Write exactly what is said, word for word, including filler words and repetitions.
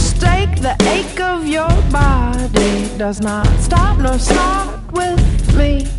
mistake, the ache of your body does not stop nor start with me.